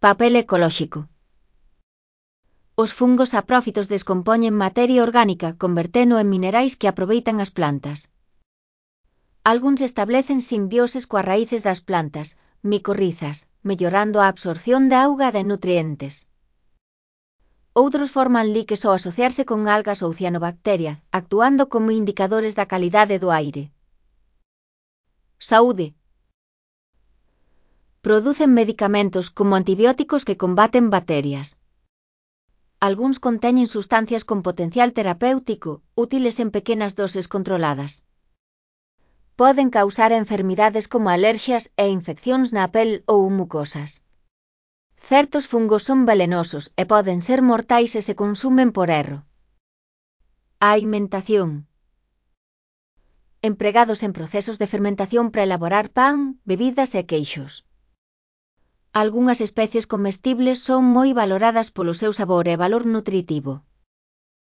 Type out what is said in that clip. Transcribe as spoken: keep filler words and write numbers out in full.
Papel ecolóxico. Os fungos saprófitos descompoñen materia orgánica converteno en minerais que aproveitan as plantas. Algúns establecen simbioses coas raíces das plantas, micorrizas, mellorando a absorción de auga e de nutrientes. Outros forman liques ao asociarse con algas ou cianobacteria, actuando como indicadores da calidade do aire. Saúde. Producen medicamentos como antibióticos que combaten bacterias. Algúns conteñen sustancias con potencial terapéutico, útiles en pequenas doses controladas. Poden causar enfermidades como alerxias e infeccións na pel ou mucosas. Certos fungos son velenosos e poden ser mortais se se consumen por erro. A alimentación. Empregados en procesos de fermentación para elaborar pan, bebidas e queixos. Algunhas especies comestibles son moi valoradas polo seu sabor e valor nutritivo.